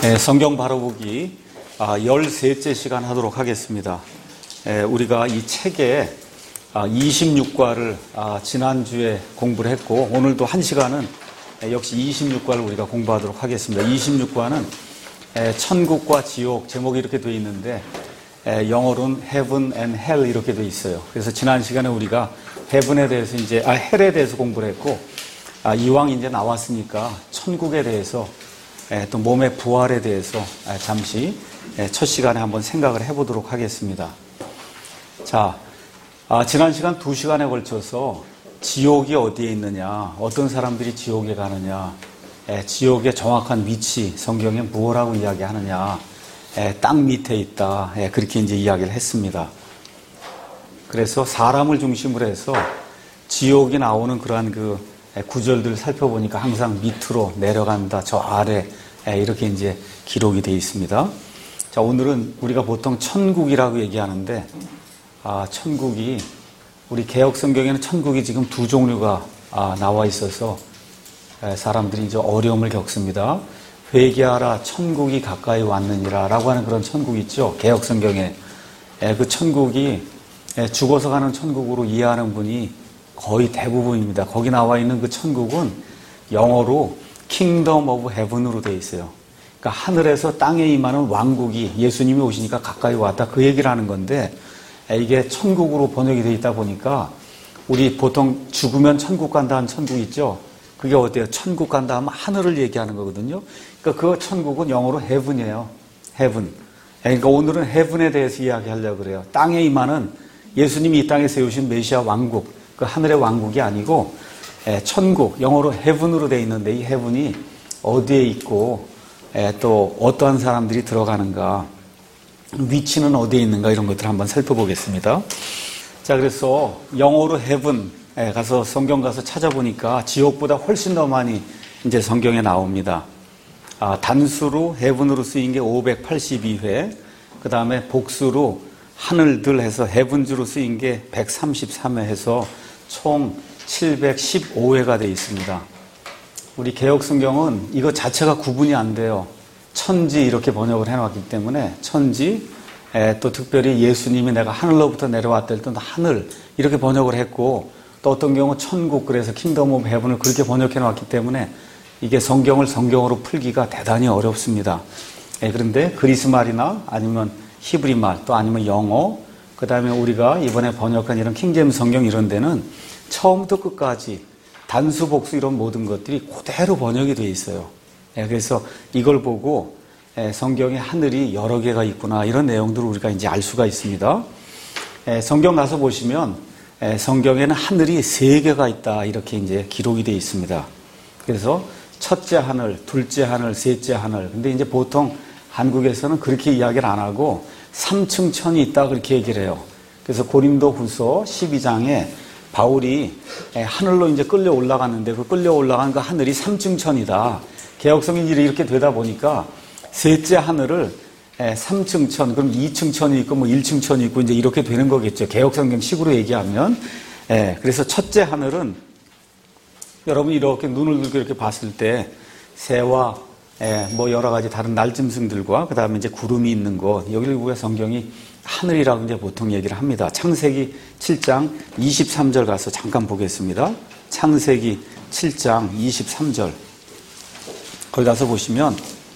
성경 바로보기 13째 시간 하도록 하겠습니다. 우리가 이 책에 26과를 지난주에 공부를 했고 오늘도 1시간은 역시 26과를 우리가 공부하도록 하겠습니다. 26과는 천국과 지옥, 제목이 이렇게 되어 있는데 영어로는 Heaven and Hell 이렇게 되어 있어요. 그래서 지난 시간에 우리가 Heaven에 대해서 Hell에 대해서 공부를 했고 이왕 이제 나왔으니까 천국에 대해서 또 몸의 부활에 대해서 잠시 첫 시간에 한번 생각을 해보도록 하겠습니다. 자, 지난 시간 2시간에 걸쳐서 지옥이 어디에 있느냐, 어떤 사람들이 지옥에 가느냐, 지옥의 정확한 위치, 성경에 무엇라고 이야기하느냐, 땅 밑에 있다, 그렇게 이제 이야기를 했습니다. 그래서 사람을 중심으로 해서 지옥이 나오는 그러한 그 구절들을 살펴보니까 항상 밑으로 내려간다, 저 아래, 이렇게 이제 기록이 되어 있습니다. 자, 오늘은 우리가 보통 천국이라고 얘기하는데, 천국이, 우리 개혁 성경에는 천국이 지금 두 종류가 나와 있어서 사람들이 이제 어려움을 겪습니다. 회개하라, 천국이 가까이 왔느니라 라고 하는 그런 천국이 있죠. 개혁 성경에. 그 천국이 죽어서 가는 천국으로 이해하는 분이 거의 대부분입니다. 거기 나와 있는 그 천국은 영어로 Kingdom of Heaven으로 되어 있어요. 그러니까 하늘에서 땅에 임하는 왕국이 예수님이 오시니까 가까이 왔다, 그 얘기를 하는 건데, 이게 천국으로 번역이 되어 있다 보니까 우리 보통 죽으면 천국 간다 하는 천국 있죠. 그게 어때요? 천국 간다 하면 하늘을 얘기하는 거거든요. 그러니까 그 천국은 영어로 Heaven이에요. Heaven. 그러니까 오늘은 Heaven에 대해서 이야기하려고 그래요. 땅에 임하는 예수님이 이 땅에 세우신 메시아 왕국, 그 하늘의 왕국이 아니고 천국, 영어로 Heaven으로 되어 있는데 이 Heaven이 어디에 있고 또 어떠한 사람들이 들어가는가, 위치는 어디에 있는가, 이런 것들을 한번 살펴보겠습니다. 자, 그래서 영어로 Heaven 가서 성경 가서 찾아보니까 지옥보다 훨씬 더 많이 이제 성경에 나옵니다. 단수로 Heaven으로 쓰인 게 582회, 그 다음에 복수로 하늘들 해서 Heavens로 쓰인 게 133회 해서 총 715회가 되어 있습니다. 우리 개혁 성경은 이거 자체가 구분이 안 돼요. 천지 이렇게 번역을 해놨기 때문에 천지, 또 특별히 예수님이 내가 하늘로부터 내려왔다 또 하늘 이렇게 번역을 했고, 또 어떤 경우 천국, 그래서 킹덤 오브 헤븐을 그렇게 번역해 놨기 때문에 이게 성경을 성경으로 풀기가 대단히 어렵습니다. 그런데 그리스 말이나 아니면 히브리 말, 또 아니면 영어, 그 다음에 우리가 이번에 번역한 이런 킹제임스 성경 이런 데는 처음부터 끝까지 단수, 복수 이런 모든 것들이 그대로 번역이 되어 있어요. 그래서 이걸 보고 성경에 하늘이 여러 개가 있구나, 이런 내용들을 우리가 이제 알 수가 있습니다. 성경 가서 보시면 성경에는 하늘이 3개가 있다, 이렇게 이제 기록이 되어 있습니다. 그래서 첫째 하늘, 둘째 하늘, 셋째 하늘. 근데 이제 보통 한국에서는 그렇게 이야기를 안 하고 3층 천이 있다, 그렇게 얘기를 해요. 그래서 고린도후서 12장에 바울이 하늘로 이제 끌려 올라갔는데 그 끌려 올라간 그 하늘이 3층 천이다. 개혁성경이 이렇게 되다 보니까 셋째 하늘을 3층 천, 그럼 2층 천이 있고 뭐 1층 천이 있고 이제 이렇게 되는 거겠죠. 개혁성경식으로 얘기하면. 그래서 첫째 하늘은 여러분이 이렇게 눈을 들고 이렇게 봤을 때 새와 뭐 여러 가지 다른 날짐승들과 그 다음에 이제 구름이 있는 곳, 여기를 우리가 성경이 하늘이라고 이제 보통 얘기를 합니다. 창세기 7장 23절 가서 잠깐 보겠습니다. 창세기 7장 23절. 거기 가서 보시면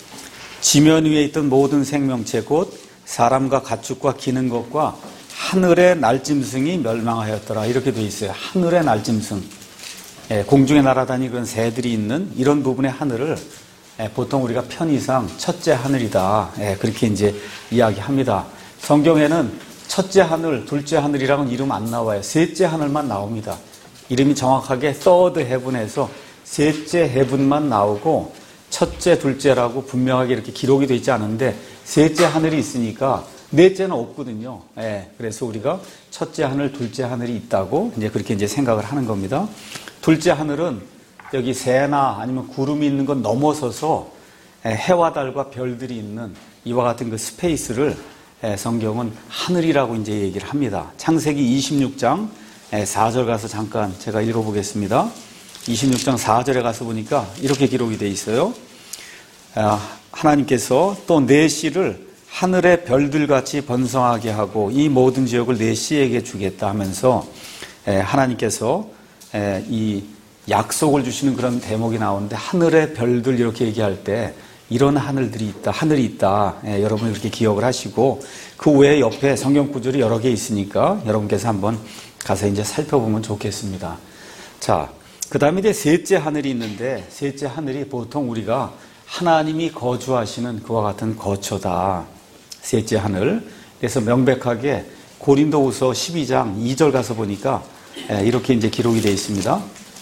지면 위에 있던 모든 생명체 곧 사람과 가축과 기는 것과 하늘의 날짐승이 멸망하였더라, 이렇게 돼 있어요. 하늘의 날짐승. 공중에 날아다니는 그런 새들이 있는 이런 부분의 하늘을 보통 우리가 편의상 첫째 하늘이다, 그렇게 이제 이야기합니다. 성경에는 첫째 하늘, 둘째 하늘이라고는 이름 안 나와요. 셋째 하늘만 나옵니다. 이름이 정확하게 third heaven에서 셋째 heaven만 나오고 첫째, 둘째라고 분명하게 이렇게 기록이 되어 있지 않은데 셋째 하늘이 있으니까 넷째는 없거든요. 그래서 우리가 첫째 하늘, 둘째 하늘이 있다고 이제 그렇게 이제 생각을 하는 겁니다. 둘째 하늘은 여기 새나 아니면 구름이 있는 건 넘어서서 해와 달과 별들이 있는 이와 같은 그 스페이스를 성경은 하늘이라고 이제 얘기를 합니다. 창세기 26장 4절 가서 잠깐 제가 읽어보겠습니다. 26장 4절에 가서 보니까 이렇게 기록이 되어 있어요. 하나님께서 또 내 씨를 하늘의 별들같이 번성하게 하고 이 모든 지역을 내 씨에게 주겠다 하면서 하나님께서 이 약속을 주시는 그런 대목이 나오는데 하늘의 별들 이렇게 얘기할 때 이런 하늘들이 있다, 하늘이 있다. 여러분 이렇게 기억을 하시고 그 외에 옆에 성경 구절이 여러 개 있으니까 여러분께서 한번 가서 이제 살펴보면 좋겠습니다. 자, 그 다음에 이제 셋째 하늘이 있는데 셋째 하늘이 보통 우리가 하나님이 거주하시는 그와 같은 거처다. 셋째 하늘. 그래서 명백하게 고린도후서 12장 2절 가서 보니까 이렇게 이제 기록이 되어 있습니다.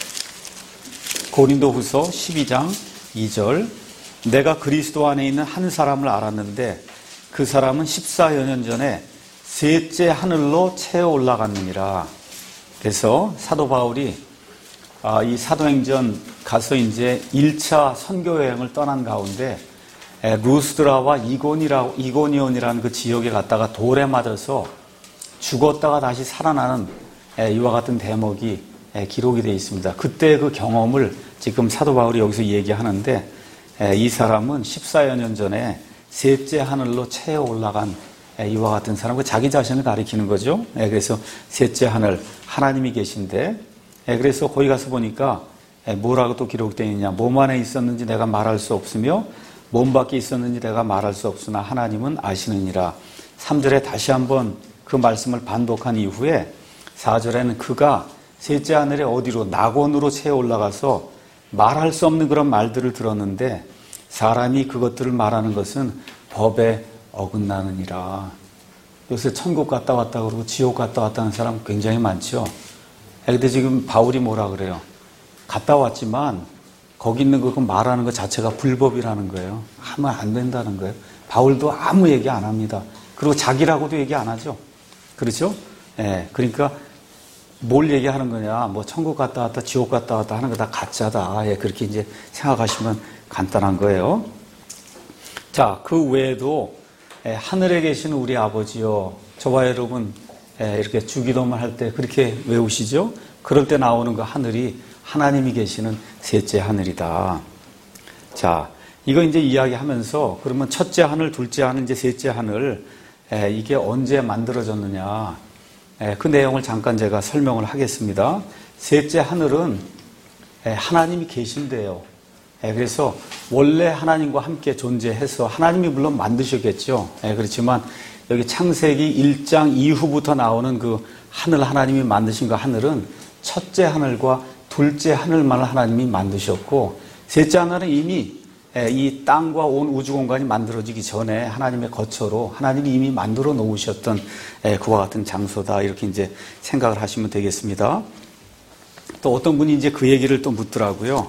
고린도후서 12장 2절. 내가 그리스도 안에 있는 한 사람을 알았는데 그 사람은 14여 년 전에 셋째 하늘로 채어 올라갔느니라. 그래서 사도 바울이 이 사도행전 가서 이제 1차 선교 여행을 떠난 가운데 루스드라와 이고니온이라는 그 지역에 갔다가 돌에 맞아서 죽었다가 다시 살아나는 이와 같은 대목이 기록이 되어 있습니다. 그때 그 경험을 지금 사도 바울이 여기서 얘기하는데 이 사람은 14여 년 전에 셋째 하늘로 채어 올라간 이와 같은 사람, 자기 자신을 가리키는 거죠. 그래서 셋째 하늘, 하나님이 계신데, 그래서 거기 가서 보니까 뭐라고 또 기록되어 있냐. 몸 안에 있었는지 내가 말할 수 없으며 몸 밖에 있었는지 내가 말할 수 없으나 하나님은 아시느니라. 3절에 다시 한번 그 말씀을 반복한 이후에 4절에는 그가 셋째 하늘에 어디로 낙원으로 채어 올라가서 말할 수 없는 그런 말들을 들었는데 사람이 그것들을 말하는 것은 법에 어긋나느니라. 요새 천국 갔다 왔다 그러고 지옥 갔다 왔다 하는 사람 굉장히 많죠. 근데 지금 바울이 뭐라 그래요? 갔다 왔지만 거기 있는 거 말하는 것 자체가 불법이라는 거예요. 하면 안 된다는 거예요. 바울도 아무 얘기 안 합니다. 그리고 자기라고도 얘기 안 하죠. 그렇죠? 그러니까 뭘 얘기하는 거냐? 뭐 천국 갔다 왔다, 지옥 갔다 왔다 하는 거 다 가짜다. 그렇게 이제 생각하시면 간단한 거예요. 자, 그 외에도 하늘에 계신 우리 아버지요. 저와 여러분 이렇게 주기도문 할 때 그렇게 외우시죠? 그럴 때 나오는 그 하늘이 하나님이 계시는 셋째 하늘이다. 자, 이거 이제 이야기하면서 그러면 첫째 하늘, 둘째 하늘, 이제 셋째 하늘 이게 언제 만들어졌느냐? 그 내용을 잠깐 제가 설명을 하겠습니다. 셋째 하늘은 하나님이 계신대요. 그래서 원래 하나님과 함께 존재해서 하나님이 물론 만드셨겠죠. 그렇지만 여기 창세기 1장 이후부터 나오는 그 하늘, 하나님이 만드신 그 하늘은 첫째 하늘과 둘째 하늘만 하나님이 만드셨고 셋째 하늘은 이미 이 땅과 온 우주 공간이 만들어지기 전에 하나님의 거처로 하나님이 이미 만들어 놓으셨던 그와 같은 장소다. 이렇게 이제 생각을 하시면 되겠습니다. 또 어떤 분이 이제 그 얘기를 또 묻더라고요.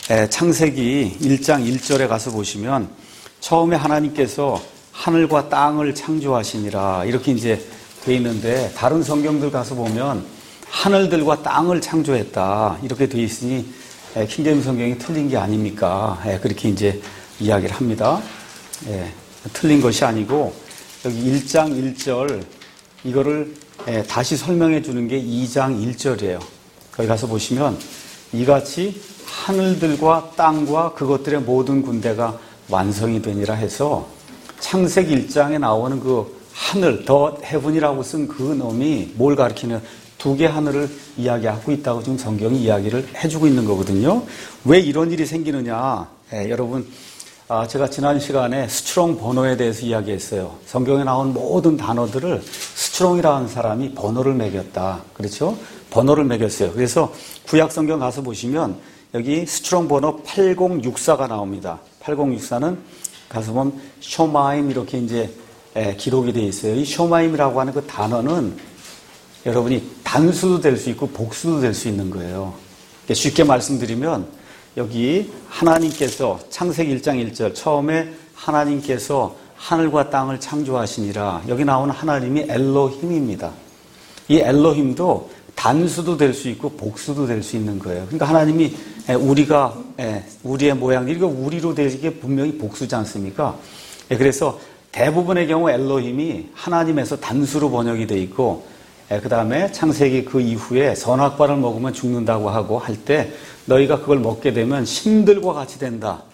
창세기 1장 1절에 가서 보시면 처음에 하나님께서 하늘과 땅을 창조하시니라 이렇게 이제 돼 있는데 다른 성경들 가서 보면 하늘들과 땅을 창조했다 이렇게 돼 있으니 킹제임스 성경이 틀린 게 아닙니까? 그렇게 이제 이야기를 합니다. 틀린 것이 아니고 여기 1장 1절 이거를 다시 설명해 주는 게 2장 1절이에요. 거기 가서 보시면 이같이 하늘들과 땅과 그것들의 모든 군대가 완성이 되니라 해서 창세기 1장에 나오는 그 하늘, 더 헤븐이라고 쓴 그 놈이 뭘 가리키는 두 개 하늘을 이야기하고 있다고 지금 성경이 이야기를 해주고 있는 거거든요. 왜 이런 일이 생기느냐? 여러분, 제가 지난 시간에 스트롱 번호에 대해서 이야기했어요. 성경에 나온 모든 단어들을 스트롱이라는 사람이 번호를 매겼다. 그렇죠? 번호를 매겼어요. 그래서 구약 성경 가서 보시면 여기 스트롱 번호 8064가 나옵니다. 8064는 가서 보면 쇼마임 이렇게 이제 기록이 되어 있어요. 이 쇼마임이라고 하는 그 단어는 여러분이 단수도 될 수 있고 복수도 될 수 있는 거예요. 쉽게 말씀드리면 여기 하나님께서 창세기 1장 1절 처음에 하나님께서 하늘과 땅을 창조하시니라 여기 나오는 하나님이 엘로힘입니다. 이 엘로힘도 단수도 될 수 있고 복수도 될 수 있는 거예요. 그러니까 하나님이 우리가 우리의 모양 이거 우리로 되게 분명히 복수지 않습니까? 그래서 대부분의 경우 엘로힘이 하나님에서 단수로 번역이 돼 있고 그 다음에 창세기 그 이후에 선악과를 먹으면 죽는다고 하고 할 때 너희가 그걸 먹게 되면 신들과 같이 된다.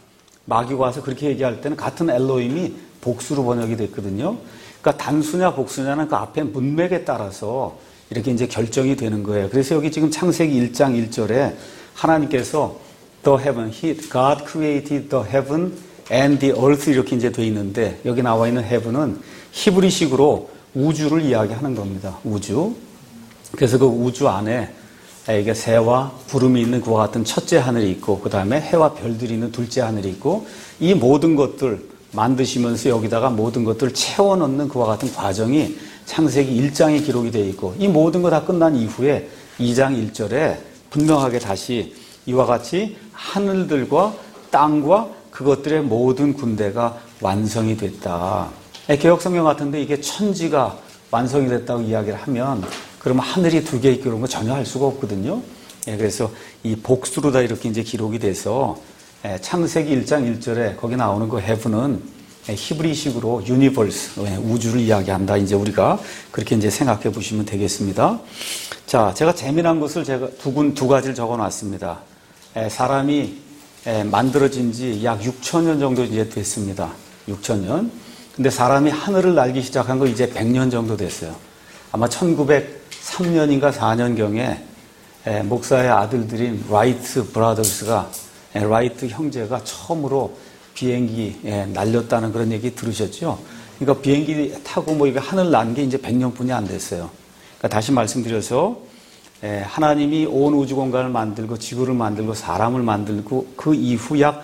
마귀가 와서 그렇게 얘기할 때는 같은 엘로힘이 복수로 번역이 됐거든요. 그러니까 단수냐 복수냐는 그 앞에 문맥에 따라서 이렇게 이제 결정이 되는 거예요. 그래서 여기 지금 창세기 1장 1절에 하나님께서 the heaven, God created the heaven and the earth 이렇게 이제 돼 있는데 여기 나와 있는 heaven은 히브리식으로 우주를 이야기하는 겁니다. 우주. 그래서 그 우주 안에 이게 새와 구름이 있는 그와 같은 첫째 하늘이 있고 그 다음에 해와 별들이 있는 둘째 하늘이 있고 이 모든 것들 만드시면서 여기다가 모든 것들을 채워넣는 그와 같은 과정이 창세기 1장에 기록이 되어 있고 이 모든 거 다 끝난 이후에 2장 1절에 분명하게 다시 이와 같이 하늘들과 땅과 그것들의 모든 군대가 완성이 됐다. 개역성경 같은데 이게 천지가 완성이 됐다고 이야기를 하면 그러면 하늘이 두 개 있고 그런 거 전혀 할 수가 없거든요. 그래서 이 복수로 다 이렇게 이제 기록이 돼서 창세기 1장 1절에 거기 나오는 그 heaven은 히브리식으로 유니버스, 우주를 이야기한다. 이제 우리가 그렇게 이제 생각해 보시면 되겠습니다. 자, 제가 재미난 것을 제가 두 가지를 적어 놨습니다. 사람이 만들어진 지 약 6,000년 정도 이제 됐습니다. 6,000년. 근데 사람이 하늘을 날기 시작한 거 이제 100년 정도 됐어요. 아마 1903년인가 4년경에 목사의 아들들인 라이트 브라더스가 라이트 형제가 처음으로 비행기 날렸다는 그런 얘기 들으셨죠? 그러니까 비행기 타고 뭐 이거 하늘 난 게 이제 100년뿐이 안 됐어요. 그러니까 다시 말씀드려서 하나님이 온 우주 공간을 만들고 지구를 만들고 사람을 만들고 그 이후 약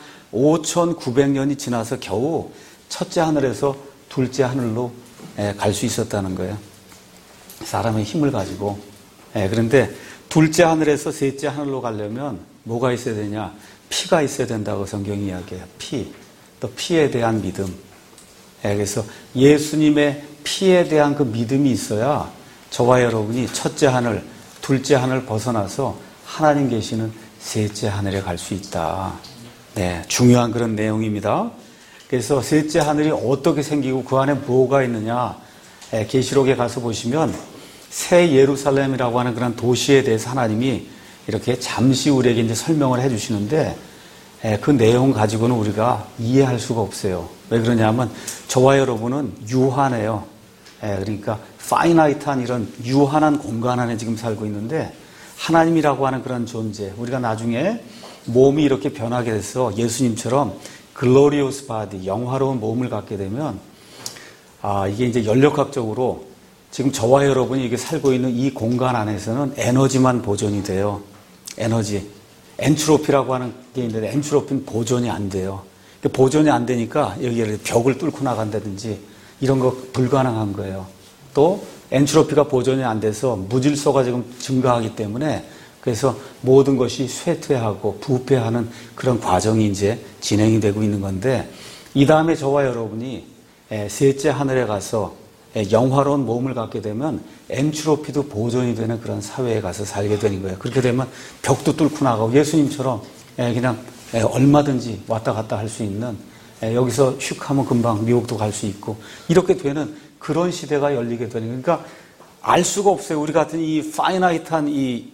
5,900년이 지나서 겨우 첫째 하늘에서 둘째 하늘로 갈 수 있었다는 거예요. 사람의 힘을 가지고. 그런데 둘째 하늘에서 셋째 하늘로 가려면 뭐가 있어야 되냐? 피가 있어야 된다고 성경이 이야기해요. 피. 또 피에 대한 믿음. 그래서 예수님의 피에 대한 그 믿음이 있어야 저와 여러분이 첫째 하늘, 둘째 하늘 벗어나서 하나님 계시는 셋째 하늘에 갈 수 있다. 네, 중요한 그런 내용입니다. 그래서 셋째 하늘이 어떻게 생기고 그 안에 뭐가 있느냐? 계시록에 가서 보시면 새 예루살렘이라고 하는 그런 도시에 대해서 하나님이 이렇게 잠시 우리에게 이제 설명을 해 주시는데 그 내용 가지고는 우리가 이해할 수가 없어요. 왜 그러냐면 저와 여러분은 유한해요. 그러니까 파이나이트한 이런 유한한 공간 안에 지금 살고 있는데 하나님이라고 하는 그런 존재, 우리가 나중에 몸이 이렇게 변하게 돼서 예수님처럼 글로리오스 바디, 영화로운 몸을 갖게 되면 이게 이제 연력학적으로 지금 저와 여러분이 이렇게 살고 있는 이 공간 안에서는 에너지만 보존이 돼요. 에너지. 엔트로피라고 하는 게 있는데 엔트로피는 보존이 안 돼요. 보존이 안 되니까 여기 벽을 뚫고 나간다든지 이런 거 불가능한 거예요. 또 엔트로피가 보존이 안 돼서 무질서가 지금 증가하기 때문에 그래서 모든 것이 쇠퇴하고 부패하는 그런 과정이 이제 진행이 되고 있는 건데 이 다음에 저와 여러분이 셋째 하늘에 가서 영화로운 몸을 갖게 되면 엔트로피도 보존이 되는 그런 사회에 가서 살게 되는 거예요. 그렇게 되면 벽도 뚫고 나가고 예수님처럼 그냥 얼마든지 왔다 갔다 할 수 있는 여기서 슉 하면 금방 미국도 갈 수 있고 이렇게 되는 그런 시대가 열리게 되는 그러니까 알 수가 없어요. 우리 같은 이 파이나이트한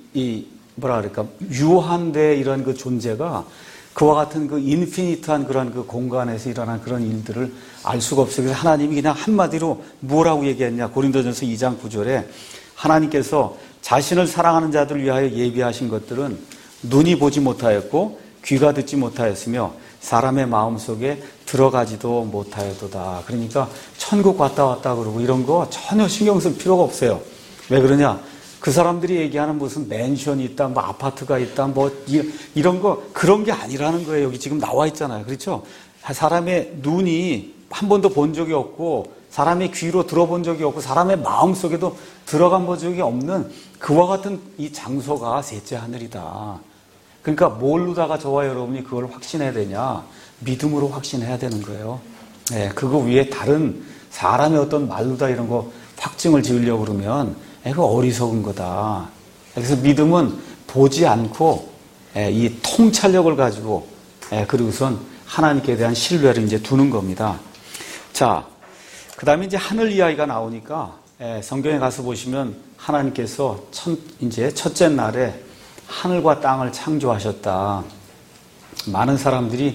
뭐라 그럴까 유한대 이런 그 존재가 그와 같은 그 인피니트한 그런 그 공간에서 일어난 그런 일들을 알 수가 없어요. 그래서 하나님이 그냥 한마디로 뭐라고 얘기했냐. 고린도전서 2장 9절에 하나님께서 자신을 사랑하는 자들을 위하여 예비하신 것들은 눈이 보지 못하였고 귀가 듣지 못하였으며 사람의 마음속에 들어가지도 못하였도다. 그러니까 천국 왔다 그러고 이런 거 전혀 신경 쓸 필요가 없어요. 왜 그러냐? 그 사람들이 얘기하는 무슨 맨션이 있다, 뭐 아파트가 있다, 뭐 이런 거 그런 게 아니라는 거예요. 여기 지금 나와 있잖아요. 그렇죠? 사람의 눈이 한 번도 본 적이 없고 사람의 귀로 들어본 적이 없고 사람의 마음속에도 들어간 적이 없는 그와 같은 이 장소가 셋째 하늘이다. 그러니까 뭘로다가 저와 여러분이 그걸 확신해야 되냐? 믿음으로 확신해야 되는 거예요. 그거 위에 다른 사람의 어떤 말로다 이런 거 확증을 지으려고 그러면 그거 어리석은 거다. 그래서 믿음은 보지 않고 이 통찰력을 가지고 그리고선 하나님께 대한 신뢰를 이제 두는 겁니다. 자, 그 다음에 이제 하늘 이야기가 나오니까 성경에 가서 보시면 하나님께서 이제 첫째 날에 하늘과 땅을 창조하셨다. 많은 사람들이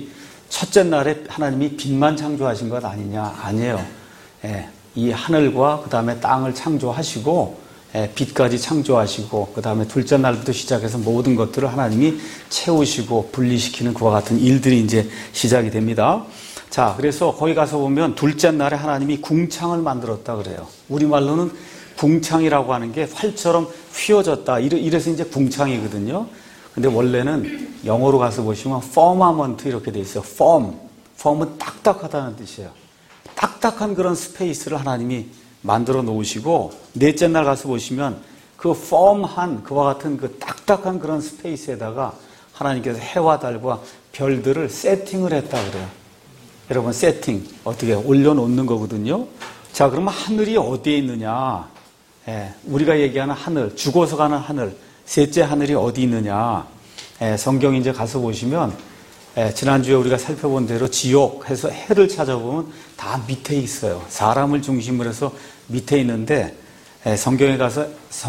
첫째 날에 하나님이 빛만 창조하신 것 아니냐? 아니에요. 이 하늘과 그 다음에 땅을 창조하시고 빛까지 창조하시고 그 다음에 둘째 날부터 시작해서 모든 것들을 하나님이 채우시고 분리시키는 그와 같은 일들이 이제 시작이 됩니다. 자, 그래서 거기 가서 보면 둘째 날에 하나님이 궁창을 만들었다 그래요. 우리말로는 궁창이라고 하는 게 활처럼 휘어졌다. 이래서 이제 궁창이거든요. 근데 원래는 영어로 가서 보시면 firmament 이렇게 돼 있어요. firm은 딱딱하다는 뜻이에요. 딱딱한 그런 스페이스를 하나님이 만들어 놓으시고 넷째 날 가서 보시면 그 firm한 그와 같은 그 딱딱한 그런 스페이스에다가 하나님께서 해와 달과 별들을 세팅을 했다 그래요. 여러분 세팅 어떻게 올려놓는 거거든요. 자, 그러면 하늘이 어디에 있느냐? 우리가 얘기하는 하늘, 죽어서 가는 하늘, 셋째 하늘이 어디 있느냐? 성경 이제 가서 보시면 지난주에 우리가 살펴본 대로 지옥해서 해를 찾아보면 다 밑에 있어요. 사람을 중심으로 해서 밑에 있는데 성경에 가서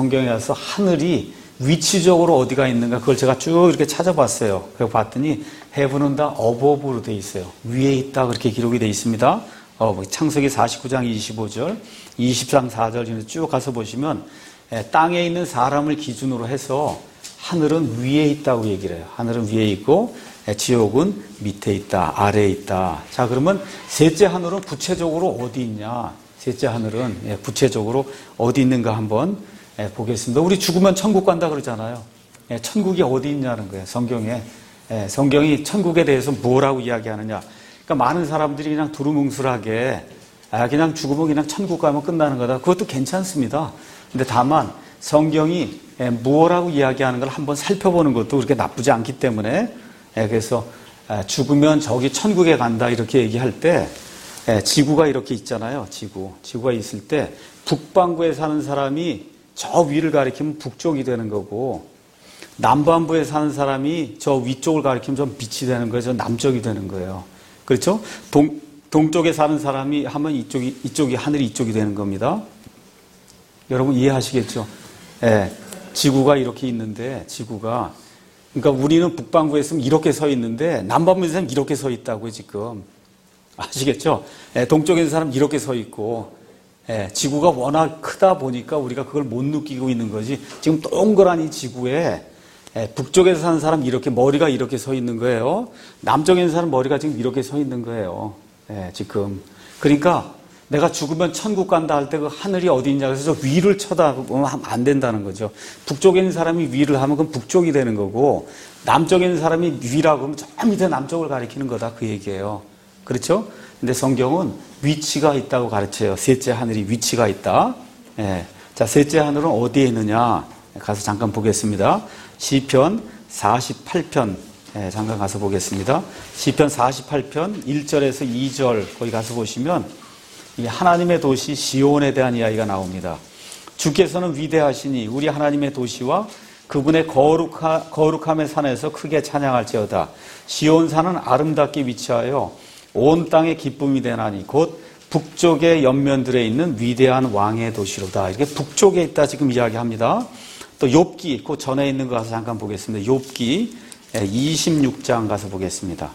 하늘이 위치적으로 어디가 있는가 그걸 제가 쭉 이렇게 찾아봤어요. 그래서 봤더니 heaven은 다 above로 돼 있어요. 위에 있다 그렇게 기록이 돼 있습니다. 창세기 49장 25절, 20장 4절 쭉 가서 보시면 땅에 있는 사람을 기준으로 해서 하늘은 위에 있다고 얘기를 해요. 하늘은 위에 있고 지옥은 밑에 있다, 아래에 있다. 자, 그러면 셋째 하늘은 구체적으로 어디 있냐? 셋째 하늘은 구체적으로 어디 있는가 한번 보겠습니다. 우리 죽으면 천국 간다 그러잖아요. 천국이 어디 있냐는 거예요. 성경에. 성경이 천국에 대해서 뭐라고 이야기하느냐. 그러니까 많은 사람들이 그냥 두루뭉술하게 그냥 죽으면 그냥 천국 가면 끝나는 거다. 그것도 괜찮습니다. 근데 다만 성경이 뭐라고 이야기하는 걸 한번 살펴보는 것도 그렇게 나쁘지 않기 때문에 그래서 죽으면 저기 천국에 간다 이렇게 얘기할 때 지구가 이렇게 있잖아요. 지구가 있을 때 북반구에 사는 사람이 저 위를 가리키면 북쪽이 되는 거고 남반부에 사는 사람이 저 위쪽을 가리키면 좀 빛이 되는 거예요. 저 남쪽이 되는 거예요. 그렇죠? 동쪽에 사는 사람이 하면 이쪽이 하늘이 이쪽이 되는 겁니다. 여러분 이해하시겠죠? 지구가 이렇게 있는데 그러니까 우리는 북반구에 있으면 이렇게 서 있는데 남반부에 있으면 이렇게 서 있다고요, 지금. 아시겠죠? 동쪽에 있는 사람은 이렇게 서 있고 지구가 워낙 크다 보니까 우리가 그걸 못 느끼고 있는 거지. 지금 동그란 이 지구에 북쪽에서 사는 사람 이렇게 머리가 이렇게 서 있는 거예요. 남쪽에 있는 사람 머리가 지금 이렇게 서 있는 거예요. 지금. 그러니까 내가 죽으면 천국 간다 할 때 그 하늘이 어디 있냐 그래서 저 위를 쳐다보면 안 된다는 거죠. 북쪽에 있는 사람이 위를 하면 그건 북쪽이 되는 거고 남쪽에 있는 사람이 위라고 하면 저 밑에 남쪽을 가리키는 거다 그 얘기예요. 그렇죠? 근데 성경은 위치가 있다고 가르쳐요. 셋째 하늘이 위치가 있다. 자, 셋째 하늘은 어디에 있느냐? 가서 잠깐 보겠습니다. 시편 48편 잠깐 가서 보겠습니다. 시편 48편 1절에서 2절 거기 가서 보시면 이 하나님의 도시 시온에 대한 이야기가 나옵니다. 주께서는 위대하시니 우리 하나님의 도시와 그분의 거룩함의 산에서 크게 찬양할지어다. 시온산은 아름답게 위치하여 온 땅의 기쁨이 되나니 곧 북쪽의 옆면들에 있는 위대한 왕의 도시로다. 이렇게 북쪽에 있다 지금 이야기합니다. 또 욥기 그 전에 있는 거 가서 잠깐 보겠습니다. 욥기 26장 가서 보겠습니다.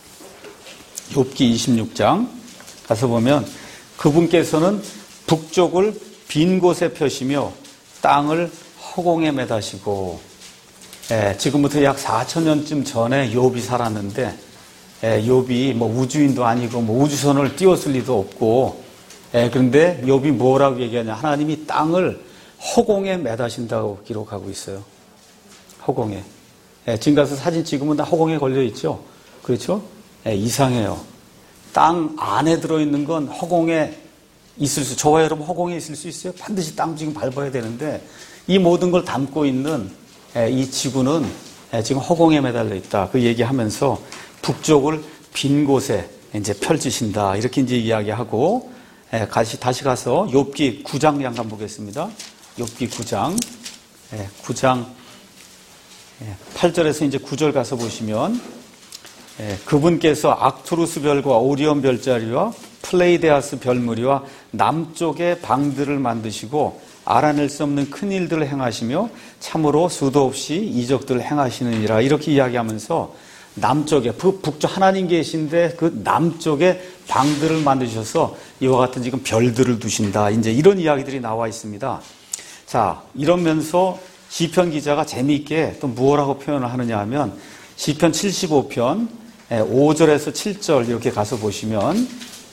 욥기 26장 가서 보면 그분께서는 북쪽을 빈 곳에 펴시며 땅을 허공에 매다시고 지금부터 약 4,000년쯤 전에 욥이 살았는데 욥이 뭐 우주인도 아니고 뭐 우주선을 띄웠을 리도 없고 그런데 욥이 뭐라고 얘기하냐. 하나님이 땅을 허공에 매다신다고 기록하고 있어요. 허공에. 지금 가서 사진 찍으면 다 허공에 걸려 있죠. 그렇죠? 이상해요. 땅 안에 들어있는 건 허공에 저와 여러분 허공에 있을 수 있어요? 반드시 땅 지금 밟아야 되는데 이 모든 걸 담고 있는 이 지구는 지금 허공에 매달려 있다. 그 얘기하면서 북쪽을 빈 곳에 이제 펼치신다. 이렇게 이제 이야기하고 다시 가서 욥기 9장 잠깐 보겠습니다. 욥기 9장 8절에서 이제 9절 가서 보시면 그분께서 악투루스 별과 오리온 별자리와 플레이데아스 별무리와 남쪽의 방들을 만드시고 알아낼 수 없는 큰 일들을 행하시며 참으로 수도 없이 이적들을 행하시느니라. 이렇게 이야기하면서 남쪽에, 북쪽 하나님 계신데 그 남쪽에 방들을 만드셔서 이와 같은 지금 별들을 두신다. 이제 이런 이야기들이 나와 있습니다. 자, 이러면서 시편 기자가 재미있게 또 무엇라고 표현을 하느냐 하면 시편 75편 5절에서 7절 이렇게 가서 보시면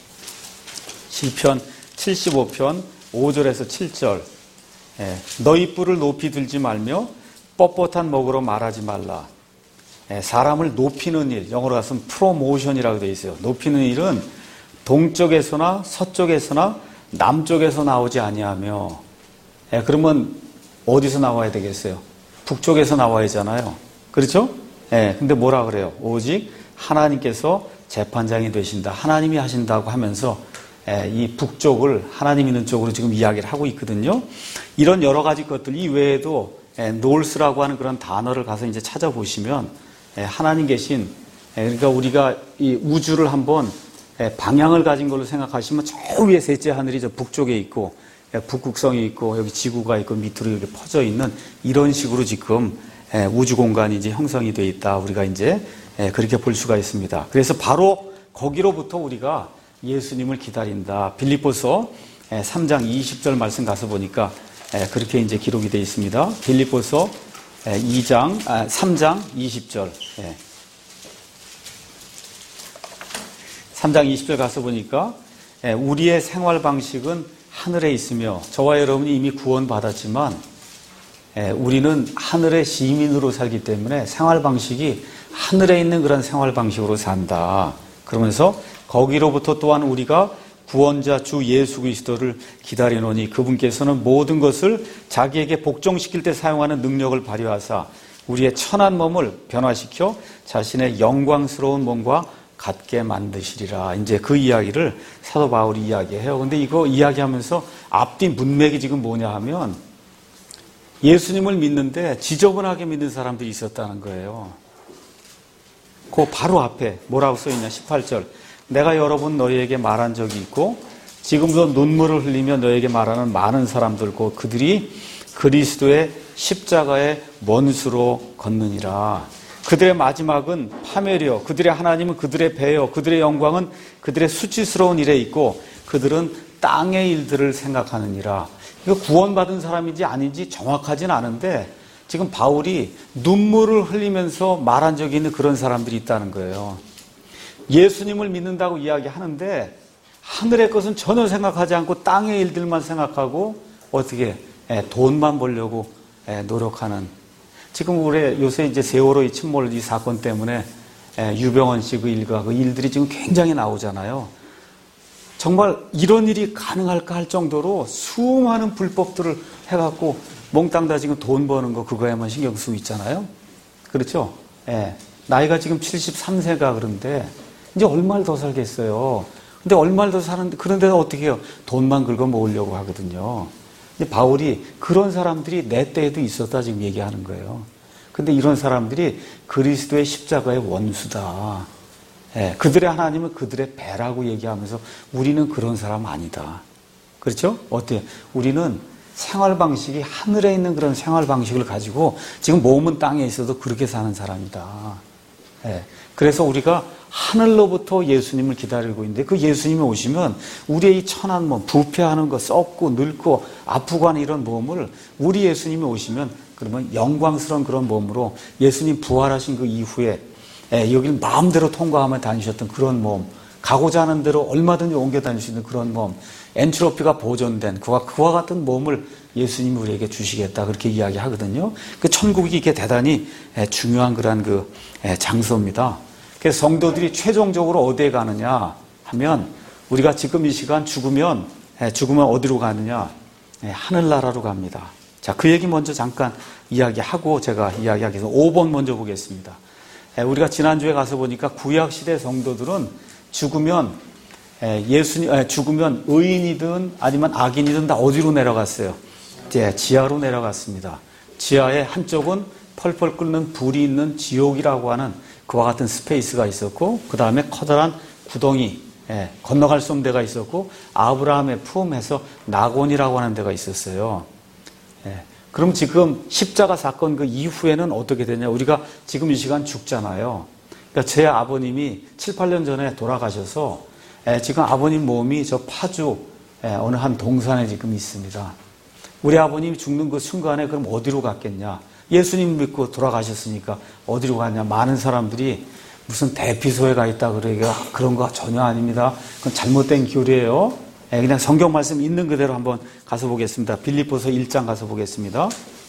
시편 75편 5절에서 7절 너희 뿔을 높이 들지 말며 뻣뻣한 목으로 말하지 말라. 사람을 높이는 일, 영어로 가서는 프로모션이라고 되어 있어요. 높이는 일은 동쪽에서나 서쪽에서나 남쪽에서 나오지 아니하며 그러면 어디서 나와야 되겠어요? 북쪽에서 나와야 하잖아요. 그렇죠? 근데 뭐라 그래요? 오직 하나님께서 재판장이 되신다. 하나님이 하신다고 하면서 이 북쪽을 하나님 있는 쪽으로 지금 이야기를 하고 있거든요. 이런 여러 가지 것들 이외에도 놀스라고 하는 그런 단어를 가서 이제 찾아보시면 하나님 계신 그러니까 우리가 이 우주를 한번 방향을 가진 걸로 생각하시면 저 위에 셋째 하늘이 저 북쪽에 있고 북극성이 있고 여기 지구가 있고 밑으로 이렇게 퍼져 있는 이런 식으로 지금 우주 공간이 이제 형성이 되어 있다. 우리가 이제 그렇게 볼 수가 있습니다. 그래서 바로 거기로부터 우리가 예수님을 기다린다. 빌립보서 3장 20절 말씀 가서 보니까 그렇게 이제 기록이 되어 있습니다. 빌립보서 3장 20절. 3장 20절 가서 보니까 우리의 생활 방식은 하늘에 있으며 저와 여러분이 이미 구원받았지만 우리는 하늘의 시민으로 살기 때문에 생활 방식이 하늘에 있는 그런 생활 방식으로 산다. 그러면서 거기로부터 또한 우리가 구원자 주 예수 그리스도를 기다리노니 그분께서는 모든 것을 자기에게 복종시킬 때 사용하는 능력을 발휘하사 우리의 천한 몸을 변화시켜 자신의 영광스러운 몸과 같게 만드시리라. 이제 그 이야기를 사도 바울이 이야기해요. 근데 이거 이야기하면서 앞뒤 문맥이 지금 뭐냐 하면 예수님을 믿는데 지저분하게 믿는 사람들이 있었다는 거예요. 그 바로 앞에 뭐라고 써있냐 18절 내가 여러 번 너희에게 말한 적이 있고 지금도 눈물을 흘리며 너희에게 말하는 많은 사람들 곧 그들이 그리스도의 십자가의 원수로 걷느니라. 그들의 마지막은 파멸이요 그들의 하나님은 그들의 배요 그들의 영광은 그들의 수치스러운 일에 있고 그들은 땅의 일들을 생각하느니라. 이거 구원받은 사람인지 아닌지 정확하진 않은데 지금 바울이 눈물을 흘리면서 말한 적이 있는 그런 사람들이 있다는 거예요. 예수님을 믿는다고 이야기하는데 하늘의 것은 전혀 생각하지 않고 땅의 일들만 생각하고 어떻게 돈만 벌려고 노력하는 지금 우리 요새 이제 세월호의 침몰 이 사건 때문에 유병헌 씨 그 일과 그 일들이 지금 굉장히 나오잖아요. 정말 이런 일이 가능할까 할 정도로 수많은 불법들을 해갖고 몽땅 다 지금 돈 버는 거 그거에만 신경 쓰고 있잖아요. 그렇죠? 나이가 지금 73세가 그런데 이제 얼마를 더 살겠어요. 근데 얼마를 더 사는데 그런데 어떻게 해요? 돈만 긁어 모으려고 하거든요. 근데 바울이 그런 사람들이 내 때에도 있었다 지금 얘기하는 거예요. 근데 이런 사람들이 그리스도의 십자가의 원수다. 그들의 하나님은 그들의 배라고 얘기하면서 우리는 그런 사람 아니다. 그렇죠? 어때요? 우리는 생활 방식이 하늘에 있는 그런 생활 방식을 가지고 지금 몸은 땅에 있어도 그렇게 사는 사람이다. 그래서 우리가 하늘로부터 예수님을 기다리고 있는데 그 예수님이 오시면 우리의 이 천한 몸, 부패하는 거, 썩고 늙고 아프고 하는 이런 몸을 우리 예수님이 오시면 그러면 영광스러운 그런 몸으로 예수님 부활하신 그 이후에 여기를 마음대로 통과하며 다니셨던 그런 몸, 가고자 하는 대로 얼마든지 옮겨 다닐 수 있는 그런 몸, 엔트로피가 보존된 그와 같은 몸을 예수님이 우리에게 주시겠다 그렇게 이야기하거든요. 그 천국이 이게 대단히 중요한 그런 그 장소입니다. 그래서 성도들이 최종적으로 어디에 가느냐 하면 우리가 지금 이 시간 죽으면 어디로 가느냐? 하늘나라로 갑니다. 자, 그 얘기 먼저 잠깐 이야기하고 제가 이야기하기 위해서 5번 먼저 보겠습니다. 우리가 지난주에 가서 보니까 구약시대 성도들은 죽으면 죽으면 의인이든 아니면 악인이든 다 어디로 내려갔어요? 지하로 내려갔습니다. 지하에 한쪽은 펄펄 끓는 불이 있는 지옥이라고 하는 그와 같은 스페이스가 있었고 그 다음에 커다란 구덩이 건너갈 수 없는 데가 있었고 아브라함의 품에서 낙원이라고 하는 데가 있었어요. 그럼 지금 십자가 사건 그 이후에는 어떻게 되냐? 우리가 지금 이 시간 죽잖아요. 그러니까 제 아버님이 7, 8년 전에 돌아가셔서 지금 아버님 몸이 저 파주 어느 한 동산에 지금 있습니다. 우리 아버님이 죽는 그 순간에 그럼 어디로 갔겠냐? 예수님 믿고 돌아가셨으니까 어디로 갔냐? 많은 사람들이 무슨 대피소에 가 있다 그러기가 그런 거 전혀 아닙니다. 그건 잘못된 교리예요. 그냥 성경 말씀 있는 그대로 한번 가서 보겠습니다. 빌립보서 1장 가서 보겠습니다.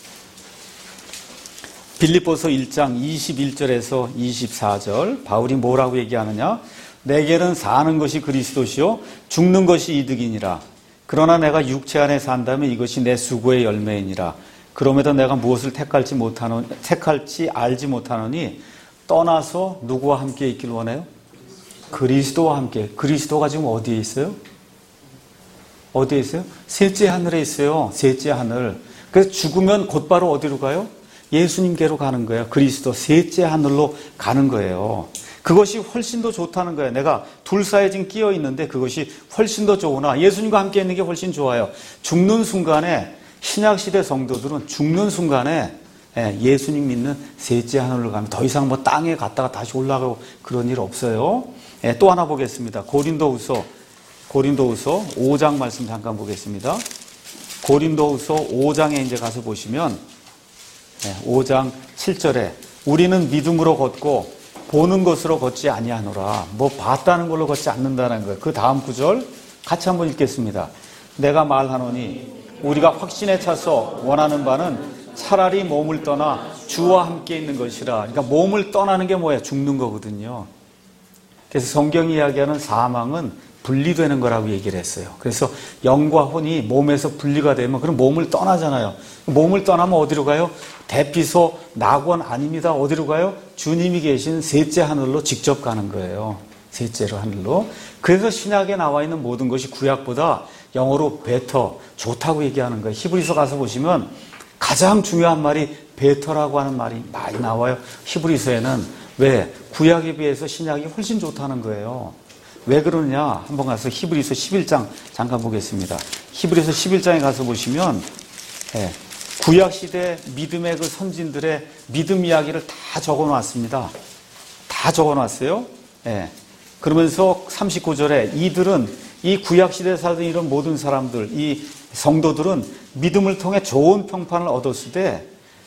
빌립보서 1장 21절에서 24절 바울이 뭐라고 얘기하느냐? 내게는 사는 것이 그리스도시요 죽는 것이 이득이니라. 그러나 내가 육체 안에 산다면 이것이 내 수고의 열매이니라. 그럼에도 내가 무엇을 택할지 알지 못하노니 떠나서 누구와 함께 있길 원해요? 그리스도와 함께. 그리스도가 지금 어디에 있어요? 어디에 있어요? 셋째 하늘에 있어요. 셋째 하늘. 그래서 죽으면 곧바로 어디로 가요? 예수님께로 가는 거예요. 그리스도 셋째 하늘로 가는 거예요. 그것이 훨씬 더 좋다는 거예요. 내가 둘 사이에 지금 끼어 있는데 그것이 훨씬 더 좋으나 예수님과 함께 있는 게 훨씬 좋아요. 죽는 순간에 신약시대 성도들은 죽는 순간에 예수님 믿는 셋째 하늘로 가면 더 이상 뭐 땅에 갔다가 다시 올라가고 그런 일 없어요. 또 하나 보겠습니다. 고린도후서 5장 말씀 잠깐 보겠습니다. 고린도후서 5장에 이제 가서 보시면 5장 7절에 우리는 믿음으로 걷고 보는 것으로 걷지 아니하노라. 뭐 봤다는 걸로 걷지 않는다는 거예요. 그 다음 구절 같이 한번 읽겠습니다. 내가 말하노니 우리가 확신에 차서 원하는 바는 차라리 몸을 떠나 주와 함께 있는 것이라. 그러니까 몸을 떠나는 게 뭐예요? 죽는 거거든요. 그래서 성경이 이야기하는 사망은 분리되는 거라고 얘기를 했어요. 그래서 영과 혼이 몸에서 분리가 되면 그럼 몸을 떠나잖아요. 몸을 떠나면 어디로 가요? 대피소, 낙원 아닙니다. 어디로 가요? 주님이 계신 셋째 하늘로 직접 가는 거예요. 셋째로 하늘로. 그래서 신약에 나와 있는 모든 것이 구약보다 영어로 better, 좋다고 얘기하는 거예요. 히브리서 가서 보시면 가장 중요한 말이 better라고 하는 말이 많이 나와요. 히브리서에는. 왜? 구약에 비해서 신약이 훨씬 좋다는 거예요. 왜 그러느냐? 한번 가서 히브리서 11장 잠깐 보겠습니다. 히브리서 11장에 가서 보시면 구약시대 믿음의 그 선진들의 믿음 이야기를 다 적어놨습니다. 다 적어놨어요. 그러면서 39절에 이들은 이 구약시대에 살던 이런 모든 사람들, 이 성도들은 믿음을 통해 좋은 평판을 얻었을 때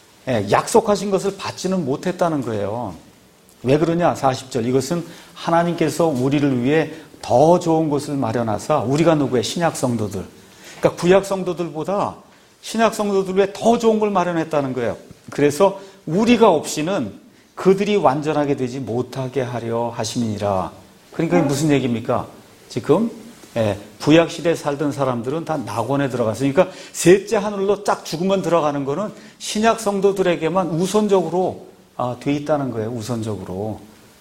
약속하신 것을 받지는 못했다는 거예요. 왜 그러냐? 40절. 이것은 하나님께서 우리를 위해 더 좋은 것을 마련하사 우리가 누구의 신약 성도들. 그러니까 구약 성도들보다 신약 성도들 위해 더 좋은 걸 마련했다는 거예요. 그래서 우리가 없이는 그들이 완전하게 되지 못하게 하려 하심이니라. 그러니까 무슨 얘기입니까? 지금 구약시대에 살던 사람들은 다 낙원에 들어갔으니까 셋째 하늘로 딱 죽으면 들어가는 거는 신약 성도들에게만 우선적으로 돼 있다는 거예요. 우선적으로.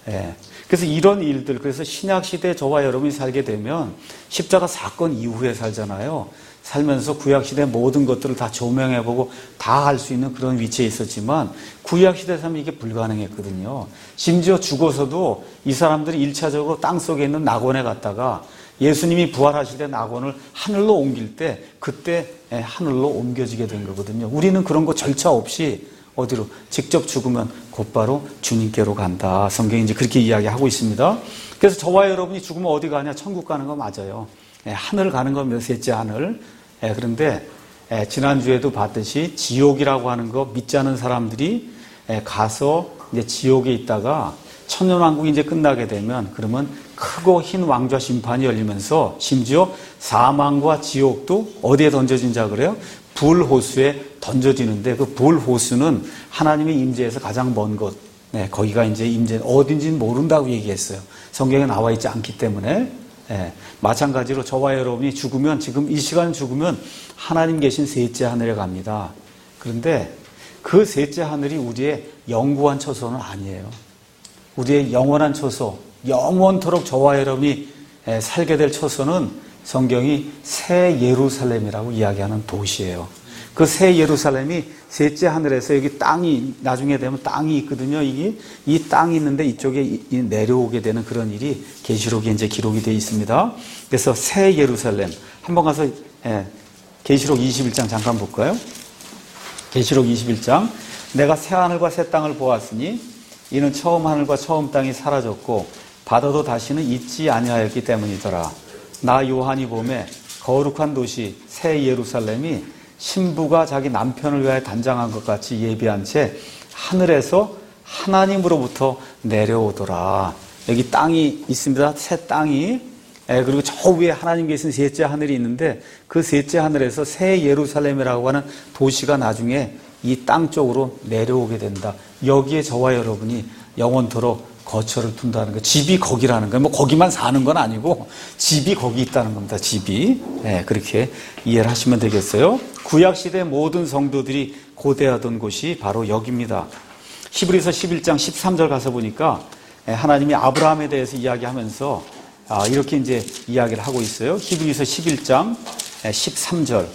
그래서 이런 일들, 그래서 신약시대에 저와 여러분이 살게 되면 십자가 사건 이후에 살잖아요. 살면서 구약시대 모든 것들을 다 조명해보고 다 할 수 있는 그런 위치에 있었지만 구약시대에 살면 이게 불가능했거든요. 심지어 죽어서도 이 사람들이 1차적으로 땅속에 있는 낙원에 갔다가 예수님이 부활하실 때 낙원을 하늘로 옮길 때 그때 하늘로 옮겨지게 된 거거든요. 우리는 그런 거 절차 없이 어디로? 직접 죽으면 곧바로 주님께로 간다. 성경이 이제 그렇게 이야기하고 있습니다. 그래서 저와 여러분이 죽으면 어디 가냐? 천국 가는 거 맞아요. 하늘 가는 겁니다. 셋째 하늘. 그런데 지난주에도 봤듯이 지옥이라고 하는 거 믿지 않은 사람들이 가서 이제 지옥에 있다가 천년왕국이 이제 끝나게 되면 그러면 크고 흰 왕좌 심판이 열리면서 심지어 사망과 지옥도 어디에 던져진자 그래요? 불호수에 던져지는데 그 불호수는 하나님의 임재에서 가장 먼 곳. 거기가 이제 임재 어딘지는 모른다고 얘기했어요. 성경에 나와 있지 않기 때문에. 마찬가지로 저와 여러분이 죽으면 지금 이 시간 죽으면 하나님 계신 셋째 하늘에 갑니다. 그런데 그 셋째 하늘이 우리의 영구한 처소는 아니에요. 우리의 영원한 처소, 영원토록 저와 여러분이 살게 될 처소는 성경이 새 예루살렘이라고 이야기하는 도시예요. 그 새 예루살렘이 셋째 하늘에서 여기 땅이 나중에 되면 땅이 있거든요. 이 땅이 있는데 이쪽에 내려오게 되는 그런 일이 계시록에 이제 기록이 되어 있습니다. 그래서 새 예루살렘 한번 가서 계시록 21장 잠깐 볼까요? 계시록 21장 내가 새 하늘과 새 땅을 보았으니 이는 처음 하늘과 처음 땅이 사라졌고 바다도 다시는 있지 아니하였기 때문이더라. 나 요한이 보매 거룩한 도시 새 예루살렘이 신부가 자기 남편을 위하여 단장한 것 같이 예비한 채 하늘에서 하나님으로부터 내려오더라. 여기 땅이 있습니다. 새 땅이. 그리고 저 위에 하나님 계신 셋째 하늘이 있는데 그 셋째 하늘에서 새 예루살렘이라고 하는 도시가 나중에 이 땅 쪽으로 내려오게 된다. 여기에 저와 여러분이 영원토록 거처를 둔다는 거. 집이 거기라는 거예요. 뭐 거기만 사는 건 아니고 집이 거기 있다는 겁니다. 집이. 그렇게 이해를 하시면 되겠어요. 구약시대 모든 성도들이 고대하던 곳이 바로 여기입니다. 히브리서 11장 13절 가서 보니까 하나님이 아브라함에 대해서 이야기하면서 이렇게 이제 이야기를 하고 있어요. 히브리서 11장 13절.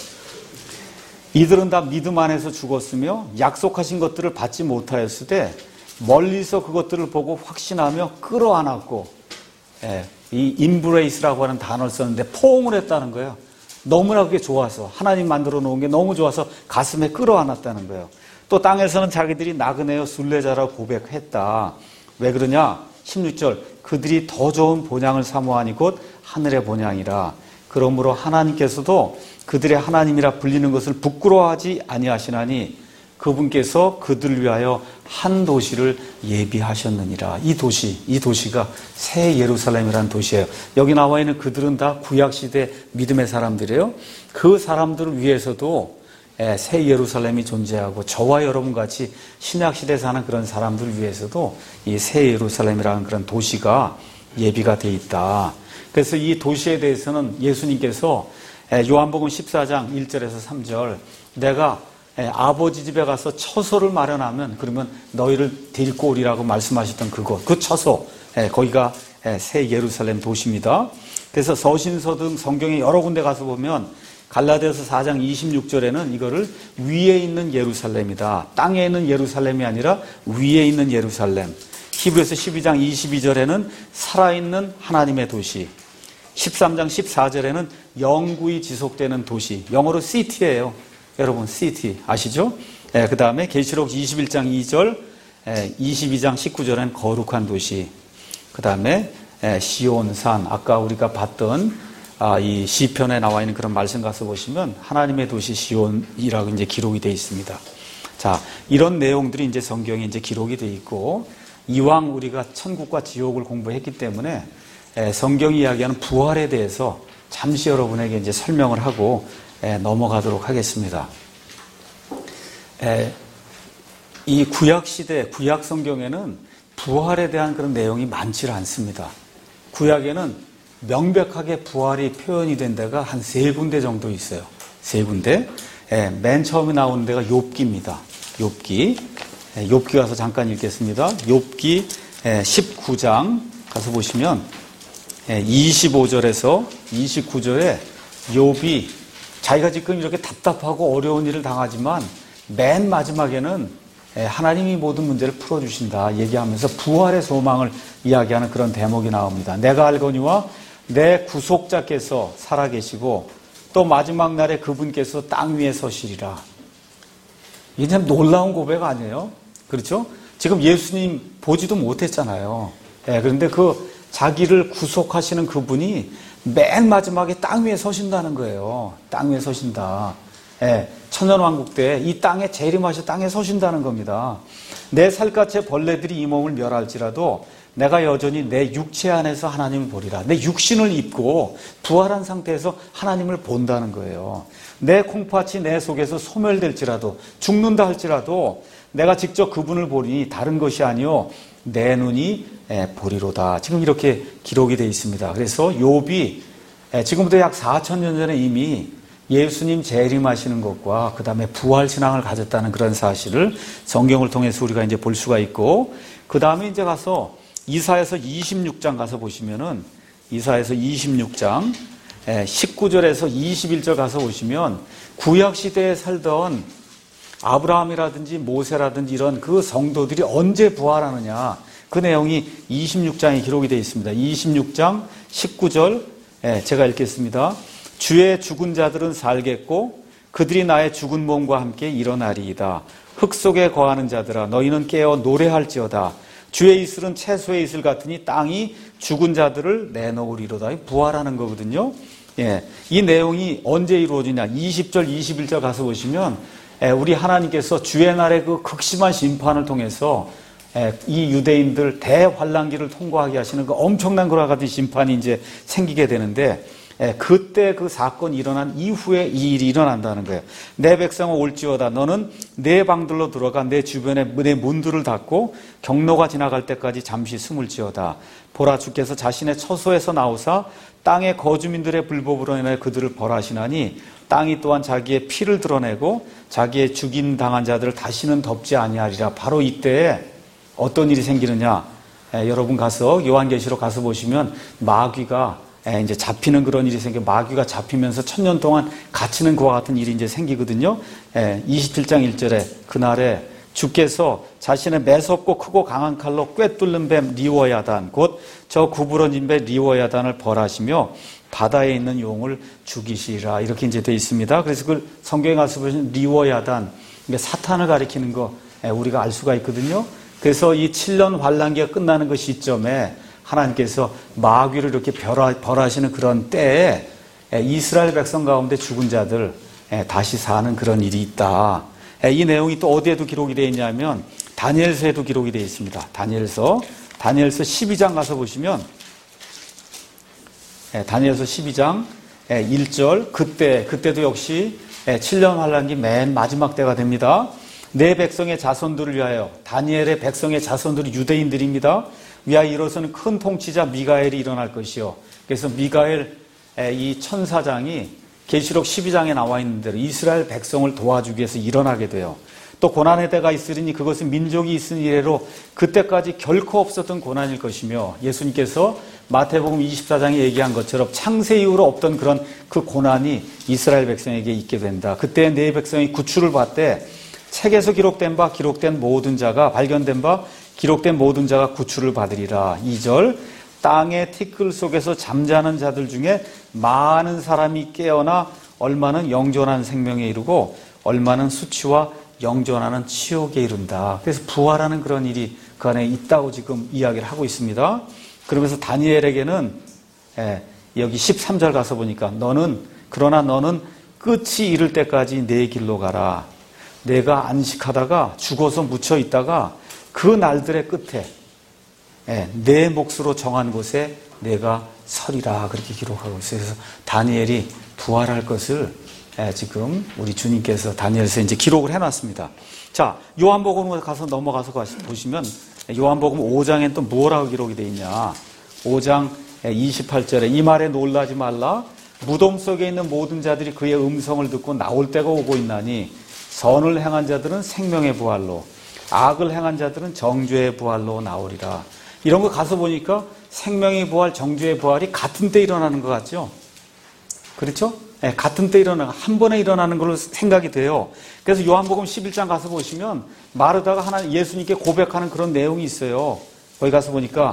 이들은 다 믿음 안에서 죽었으며 약속하신 것들을 받지 못하였으되 멀리서 그것들을 보고 확신하며 끌어안았고, 이 임브레이스라고 하는 단어를 썼는데 포옹을 했다는 거예요. 너무나 그게 좋아서, 하나님 만들어 놓은 게 너무 좋아서 가슴에 끌어안았다는 거예요. 또 땅에서는 자기들이 나그네여 순례자라고 고백했다. 왜 그러냐? 16절. 그들이 더 좋은 본향을 사모하니 곧 하늘의 본향이라. 그러므로 하나님께서도 그들의 하나님이라 불리는 것을 부끄러워하지 아니하시나니 그분께서 그들을 위하여 한 도시를 예비하셨느니라. 이 도시가 새 예루살렘이라는 도시예요. 여기 나와 있는 그들은 다 구약시대 믿음의 사람들이에요. 그 사람들을 위해서도 새 예루살렘이 존재하고 저와 여러분 같이 신약시대에 사는 그런 사람들을 위해서도 이 새 예루살렘이라는 그런 도시가 예비가 되어 있다. 그래서 이 도시에 대해서는 예수님께서 요한복음 14장 1절에서 3절 내가 아버지 집에 가서 처소를 마련하면 그러면 너희를 데리고 오리라고 말씀하셨던 그곳, 그 처소, 거기가 새 예루살렘 도시입니다. 그래서 서신서 등 성경에 여러 군데 가서 보면 갈라디아서 4장 26절에는 이거를 위에 있는 예루살렘이다. 땅에 있는 예루살렘이 아니라 위에 있는 예루살렘. 히브리서 12장 22절에는 살아있는 하나님의 도시. 13장 14절에는 영구히 지속되는 도시. 영어로 city예요. 여러분 city 아시죠? 그 다음에 계시록 21장 2절, 22장 19절에는 거룩한 도시. 그 다음에 시온산, 아까 우리가 봤던 이 시편에 나와 있는 그런 말씀 가서 보시면 하나님의 도시 시온이라고 이제 기록이 되어 있습니다. 자, 이런 내용들이 이제 성경에 이제 기록이 되어 있고 이왕 우리가 천국과 지옥을 공부했기 때문에 성경이 이야기하는 부활에 대해서 잠시 여러분에게 이제 설명을 하고 넘어가도록 하겠습니다. 이 구약시대, 구약 성경에는 부활에 대한 그런 내용이 많지 않습니다. 구약에는 명백하게 부활이 표현이 된 데가 한 3군데 정도 있어요. 3군데. 맨 처음에 나오는 데가 욥기입니다. 욥기 가서 잠깐 읽겠습니다. 욥기 19장 가서 보시면 25절에서 29절에 욥이 자기가 지금 이렇게 답답하고 어려운 일을 당하지만 맨 마지막에는 하나님이 모든 문제를 풀어주신다 얘기하면서 부활의 소망을 이야기하는 그런 대목이 나옵니다. 내가 알거니와 내 구속자께서 살아계시고 또 마지막 날에 그분께서 땅 위에 서시리라. 이게 참 놀라운 고백 아니에요? 그렇죠? 지금 예수님 보지도 못했잖아요. 그런데 그 자기를 구속하시는 그분이 맨 마지막에 땅 위에 서신다는 거예요. 땅 위에 서신다. 천년왕국 때 이 땅에 재림하셔 땅에 서신다는 겁니다. 내 살갗의 벌레들이 이 몸을 멸할지라도 내가 여전히 내 육체 안에서 하나님을 보리라. 내 육신을 입고 부활한 상태에서 하나님을 본다는 거예요. 내 콩팥이 내 속에서 소멸될지라도 죽는다 할지라도 내가 직접 그분을 보리니 다른 것이 아니요 내 눈이 보리로다. 지금 이렇게 기록이 되어 있습니다. 그래서 욥이 지금부터 약 4,000년 전에 이미 예수님 재림하시는 것과 그 다음에 부활 신앙을 가졌다는 그런 사실을 성경을 통해서 우리가 이제 볼 수가 있고, 그 다음에 이제 가서 이사야서 26장 가서 보시면은 이사야서 26장 19절에서 21절 가서 보시면 구약 시대에 살던 아브라함이라든지 모세라든지 이런 그 성도들이 언제 부활하느냐 그 내용이 26장에 기록이 되어 있습니다. 26장 19절 제가 읽겠습니다. 주의 죽은 자들은 살겠고 그들이 나의 죽은 몸과 함께 일어나리이다. 흙 속에 거하는 자들아 너희는 깨어 노래할지어다. 주의 이슬은 채소의 이슬 같으니 땅이 죽은 자들을 내놓으리로다. 부활하는 거거든요. 예, 이 내용이 언제 이루어지냐? 20절, 21절 가서 보시면 우리 하나님께서 주의 날의 그 극심한 심판을 통해서 이 유대인들 대환란기를 통과하게 하시는 그 엄청난 그와 같은 심판이 이제 생기게 되는데, 그때 그 사건이 일어난 이후에 이 일이 일어난다는 거예요. 내 백성은 올지어다. 너는 내 방들로 들어가 내 주변에 내 문들을 닫고 경로가 지나갈 때까지 잠시 숨을지어다. 보라, 주께서 자신의 처소에서 나오사 땅의 거주민들의 불법으로 인해 그들을 벌하시나니 땅이 또한 자기의 피를 드러내고 자기의 죽인 당한 자들을 다시는 덮지 아니하리라. 바로 이때에 어떤 일이 생기느냐? 여러분 가서 요한계시록 가서 보시면 마귀가 이제 잡히는 그런 일이 생겨, 마귀가 잡히면서 1000년 동안 갇히는 그와 같은 일이 이제 생기거든요. 27장 1절에 그날에 주께서 자신의 매섭고 크고 강한 칼로 꿰뚫는 뱀 리워야단, 곧 저 구부러진 뱀 리워야단을 벌하시며 바다에 있는 용을 죽이시리라. 이렇게 이제 되어 있습니다. 그래서 그걸 성경에 가서 보시면 리워야단, 사탄을 가리키는 거 우리가 알 수가 있거든요. 그래서 이 7년 환란기가 끝나는 그 시점에 하나님께서 마귀를 이렇게 벌하시는 그런 때에 이스라엘 백성 가운데 죽은 자들 다시 사는 그런 일이 있다. 이 내용이 또 어디에도 기록이 되어 있냐면 다니엘서에도 기록이 되어 있습니다. 다니엘서 12장 가서 보시면 다니엘서 12장 1절, 그때도 역시 7년 환란기 맨 마지막 때가 됩니다. 내 백성의 자손들을 위하여, 다니엘의 백성의 자손들이 유대인들입니다. 위하여 이로서는 큰 통치자 미가엘이 일어날 것이요. 그래서 미가엘 이 천사장이 계시록 12장에 나와 있는 대로 이스라엘 백성을 도와주기 위해서 일어나게 돼요. 또 고난의 때가 있으리니 그것은 민족이 있은 이래로 그때까지 결코 없었던 고난일 것이며, 예수님께서 마태복음 24장에 얘기한 것처럼 창세 이후로 없던 그런 그 고난이 이스라엘 백성에게 있게 된다. 그때 내 백성이 구출을 받되 책에서 기록된 모든 자가, 발견된 바 기록된 모든 자가 구출을 받으리라. 2절, 땅의 티끌 속에서 잠자는 자들 중에 많은 사람이 깨어나 얼마는 영존한 생명에 이르고 얼마는 수치와 영존하는 치욕에 이른다. 그래서 부활하는 그런 일이 그 안에 있다고 지금 이야기를 하고 있습니다. 그러면서 다니엘에게는 여기 13절 가서 보니까 그러나 너는 끝이 이를 때까지 내 길로 가라. 내가 안식하다가 죽어서 묻혀 있다가 그 날들의 끝에 내 몫으로 정한 곳에 내가 서리라. 그렇게 기록하고 있어요. 그래서 다니엘이 부활할 것을 지금 우리 주님께서 다니엘서 이제 기록을 해놨습니다. 자, 요한복음으로 넘어가서 보시면 요한복음 5장엔 또 뭐라고 기록이 되어 있냐. 5장 28절에 이 말에 놀라지 말라. 무덤 속에 있는 모든 자들이 그의 음성을 듣고 나올 때가 오고 있나니 선을 행한 자들은 생명의 부활로, 악을 행한 자들은 정죄의 부활로 나오리라. 이런 거 가서 보니까 생명의 부활, 정죄의 부활이 같은 때 일어나는 것 같죠? 그렇죠? 같은 때 한 번에 일어나는 걸로 생각이 돼요. 그래서 요한복음 11장 가서 보시면 마르다가 예수님께 고백하는 그런 내용이 있어요. 거기 가서 보니까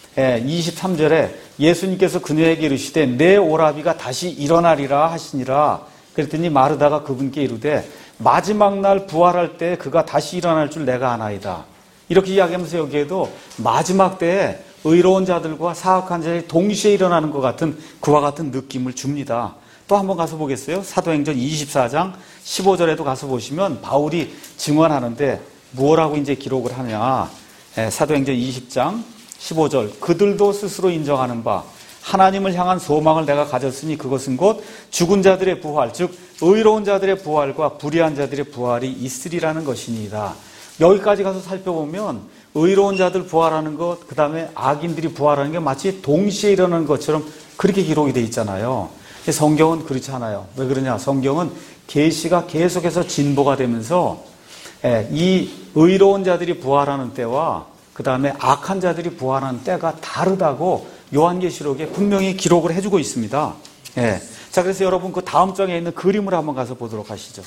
23절에 예수님께서 그녀에게 이르시되 내 오라비가 다시 일어나리라 하시니라. 그랬더니 마르다가 그분께 이르되 마지막 날 부활할 때 그가 다시 일어날 줄 내가 아나이다. 이렇게 이야기하면서 여기에도 마지막 때에 의로운 자들과 사악한 자들이 동시에 일어나는 것 같은 그와 같은 느낌을 줍니다. 또 한번 가서 보겠어요? 사도행전 24장 15절에도 가서 보시면 바울이 증언하는데 뭐라고 이제 기록을 하냐. 사도행전 20장 15절, 그들도 스스로 인정하는 바 하나님을 향한 소망을 내가 가졌으니 그것은 곧 죽은 자들의 부활, 즉 의로운 자들의 부활과 불의한 자들의 부활이 있으리라는 것이니이다. 여기까지 가서 살펴보면 의로운 자들 부활하는 것, 그 다음에 악인들이 부활하는 게 마치 동시에 일어나는 것처럼 그렇게 기록이 돼 있잖아요. 성경은 그렇지 않아요. 왜 그러냐? 성경은 계시가 계속해서 진보가 되면서 이 의로운 자들이 부활하는 때와 그 다음에 악한 자들이 부활하는 때가 다르다고 요한계시록에 분명히 기록을 해주고 있습니다. 자, 그래서 여러분 그 다음 장에 있는 그림을 한번 가서 보도록 하시죠.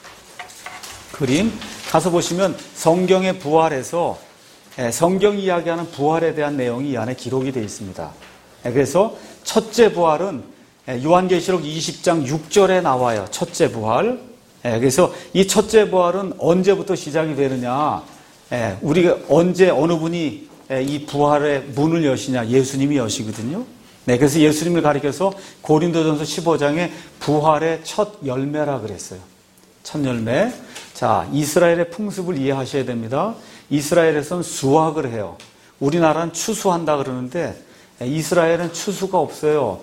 그림 가서 보시면 성경의 부활에서 성경이 이야기하는 부활에 대한 내용이 이 안에 기록이 되어 있습니다. 그래서 첫째 부활은 요한계시록 20장 6절에 나와요. 첫째 부활. 그래서 이 첫째 부활은 언제부터 시작이 되느냐. 우리가 언제 어느 분이 이 부활의 문을 여시냐? 예수님이 여시거든요. 네, 그래서 예수님을 가리켜서 고린도전서 15장에 부활의 첫 열매라 그랬어요. 첫 열매. 자, 이스라엘의 풍습을 이해하셔야 됩니다. 이스라엘에서는 수확을 해요. 우리나라는 추수한다 그러는데 이스라엘은 추수가 없어요.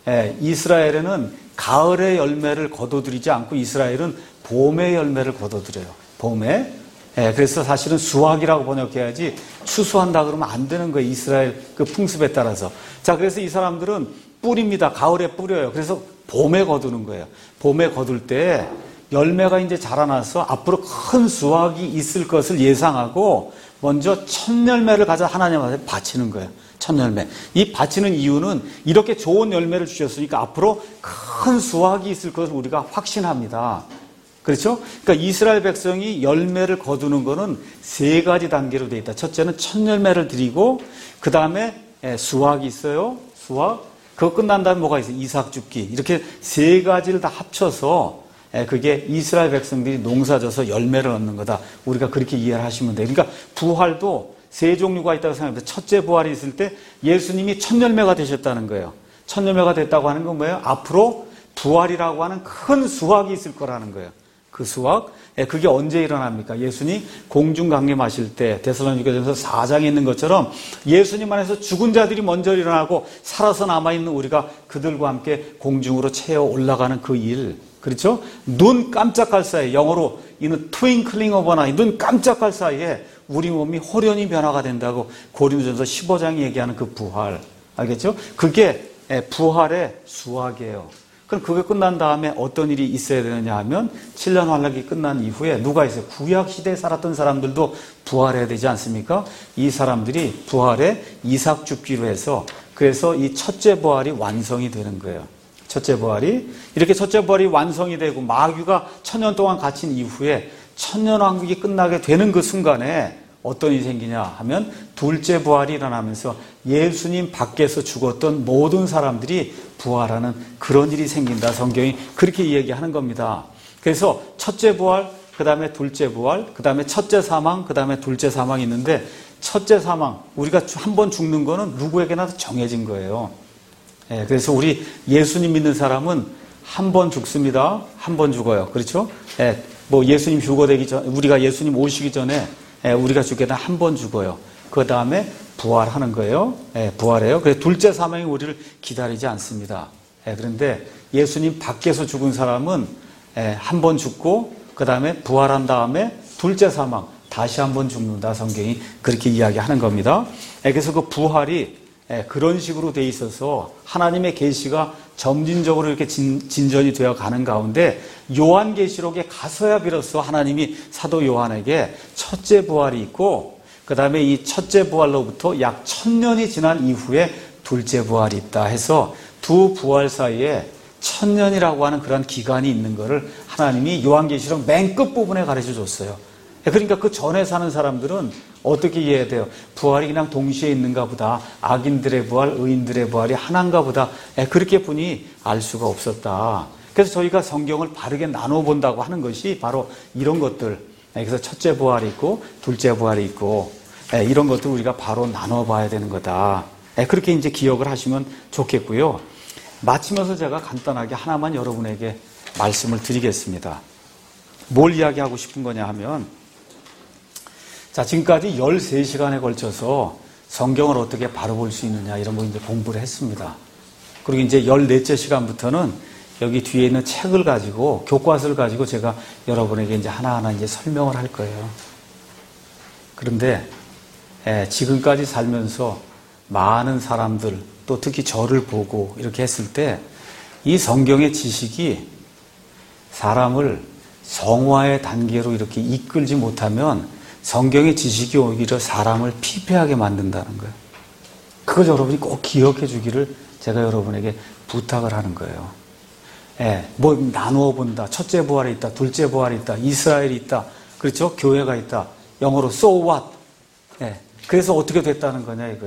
이스라엘에는 가을의 열매를 거둬들이지 않고 이스라엘은 봄의 열매를 거둬들여요. 봄에. 그래서 사실은 수확이라고 번역해야지 추수한다 그러면 안 되는 거예요. 이스라엘 그 풍습에 따라서. 자, 그래서 이 사람들은 뿌립니다. 가을에 뿌려요. 그래서 봄에 거두는 거예요. 봄에 거둘 때 열매가 이제 자라나서 앞으로 큰 수확이 있을 것을 예상하고 먼저 첫 열매를 가져 하나님 앞에 바치는 거예요. 첫 열매. 이 바치는 이유는 이렇게 좋은 열매를 주셨으니까 앞으로 큰 수확이 있을 것을 우리가 확신합니다. 그렇죠? 그러니까 이스라엘 백성이 열매를 거두는 거는 세 가지 단계로 되어 있다. 첫째는 첫 열매를 드리고 그 다음에 수확이 있어요. 수확. 그거 끝난 다음에 뭐가 있어요? 이삭 줍기. 이렇게 세 가지를 다 합쳐서 그게 이스라엘 백성들이 농사져서 열매를 얻는 거다. 우리가 그렇게 이해를 하시면 돼요. 그러니까 부활도 세 종류가 있다고 생각합니다. 첫째 부활이 있을 때 예수님이 첫 열매가 되셨다는 거예요. 첫 열매가 됐다고 하는 건 뭐예요? 앞으로 부활이라고 하는 큰 수확이 있을 거라는 거예요. 그 수확. 그게 언제 일어납니까? 예수님 공중 강림하실 때 데살로니가전서 4장에 있는 것처럼 예수님 안에서 죽은 자들이 먼저 일어나고 살아서 남아있는 우리가 그들과 함께 공중으로 채어 올라가는 그 일. 그렇죠? 눈 깜짝할 사이에, 영어로 이는 twinkling of an eye, 눈 깜짝할 사이에 우리 몸이 호련히 변화가 된다고 고린도전서 15장이 얘기하는 그 부활. 알겠죠? 그게 부활의 수확이에요. 그럼 그게 끝난 다음에 어떤 일이 있어야 되느냐 하면 7년 환락이 끝난 이후에 누가 있어요? 구약 시대에 살았던 사람들도 부활해야 되지 않습니까? 이 사람들이 부활에 이삭 줍기로 해서 그래서 이 첫째 부활이 완성이 되는 거예요. 첫째 부활이. 이렇게 첫째 부활이 완성이 되고 마귀가 1000년 동안 갇힌 이후에 천년왕국이 끝나게 되는 그 순간에 어떤 일이 생기냐 하면 둘째 부활이 일어나면서 예수님 밖에서 죽었던 모든 사람들이 부활하는 그런 일이 생긴다. 성경이 그렇게 이야기하는 겁니다. 그래서 첫째 부활, 그 다음에 둘째 부활, 그 다음에 첫째 사망, 그 다음에 둘째 사망이 있는데 첫째 사망, 우리가 한 번 죽는 거는 누구에게나 정해진 거예요. 그래서 우리 예수님 믿는 사람은 한 번 죽습니다. 한 번 죽어요. 그렇죠? 뭐 예수님 휴거되기 전, 우리가 예수님 오시기 전에 우리가 죽게 되면 한 번 죽어요. 그 다음에 부활하는 거예요. 부활해요. 그래서 둘째 사망이 우리를 기다리지 않습니다. 그런데 예수님 밖에서 죽은 사람은 한 번 죽고 그 다음에 부활한 다음에 둘째 사망, 다시 한 번 죽는다. 성경이 그렇게 이야기하는 겁니다. 그래서 그 부활이 그런 식으로 돼 있어서 하나님의 계시가 점진적으로 이렇게 진전이 되어 가는 가운데 요한계시록에 가서야 비로소 하나님이 사도 요한에게 첫째 부활이 있고 그 다음에 이 첫째 부활로부터 약 1000년이 지난 이후에 둘째 부활이 있다 해서 두 부활 사이에 1000년이라고 하는 그런 기간이 있는 것을 하나님이 요한계시록 맨 끝부분에 가르쳐 줬어요. 그러니까 그 전에 사는 사람들은 어떻게 이해해야 돼요? 부활이 그냥 동시에 있는가 보다. 악인들의 부활, 의인들의 부활이 하나인가 보다. 그렇게 분이 알 수가 없었다. 그래서 저희가 성경을 바르게 나눠 본다고 하는 것이 바로 이런 것들. 그래서 첫째 부활이 있고 둘째 부활이 있고 이런 것들 우리가 바로 나눠 봐야 되는 거다. 그렇게 이제 기억을 하시면 좋겠고요. 마치면서 제가 간단하게 하나만 여러분에게 말씀을 드리겠습니다. 뭘 이야기하고 싶은 거냐 하면 자, 지금까지 13시간에 걸쳐서 성경을 어떻게 바로 볼 수 있느냐 이런 거 이제 공부를 했습니다. 그리고 이제 14째 시간부터는 여기 뒤에 있는 책을 가지고 교과서를 가지고 제가 여러분에게 이제 하나하나 이제 설명을 할 거예요. 그런데 지금까지 살면서 많은 사람들 또 특히 저를 보고 이렇게 했을 때 이 성경의 지식이 사람을 성화의 단계로 이렇게 이끌지 못하면 성경의 지식이 오히려 사람을 피폐하게 만든다는 거예요. 그걸 여러분이 꼭 기억해 주기를 제가 여러분에게 부탁을 하는 거예요. 뭐 나누어 본다. 첫째 부활이 있다. 둘째 부활이 있다. 이스라엘이 있다. 그렇죠? 교회가 있다. 영어로 so what? 그래서 어떻게 됐다는 거냐 이거예요.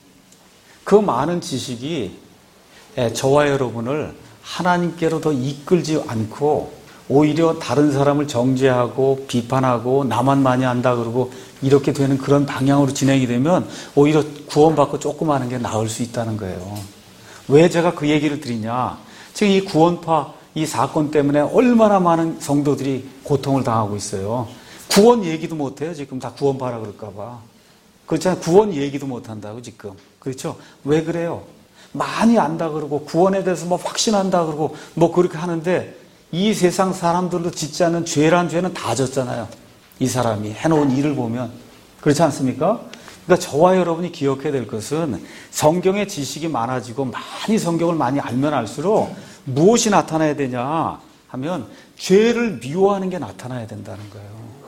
그 많은 지식이 저와 여러분을 하나님께로 더 이끌지 않고 오히려 다른 사람을 정죄하고 비판하고 나만 많이 안다 그러고 이렇게 되는 그런 방향으로 진행이 되면 오히려 구원받고 조금 하는 게 나을 수 있다는 거예요. 왜 제가 그 얘기를 드리냐. 지금 이 구원파 이 사건 때문에 얼마나 많은 성도들이 고통을 당하고 있어요. 구원 얘기도 못해요. 지금 다 구원파라 그럴까 봐. 그렇잖아요. 구원 얘기도 못한다고 지금. 그렇죠? 왜 그래요? 많이 안다 그러고 구원에 대해서 뭐 확신한다 그러고 뭐 그렇게 하는데 이 세상 사람들도 짓지 않는 죄란 죄는 다 졌잖아요. 이 사람이 해놓은 일을 보면. 그렇지 않습니까? 그러니까 저와 여러분이 기억해야 될 것은 성경의 지식이 많아지고 많이 성경을 많이 알면 알수록 무엇이 나타나야 되냐 하면 죄를 미워하는 게 나타나야 된다는 거예요.